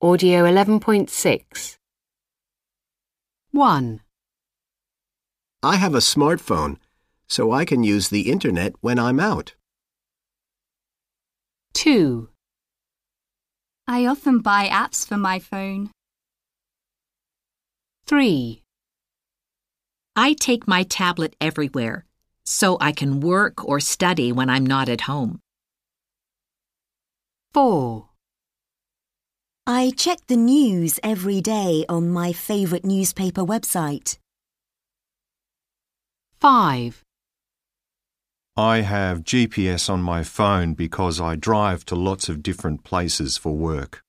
Audio 11.6. 1. I have a smartphone, so I can use the internet when I'm out. 2. I often buy apps for my phone. 3. I take my tablet everywhere, so I can work or study when I'm not at home. 4. I check the news every day on my favourite newspaper website. 5. I have GPS on my phone because I drive to lots of different places for work.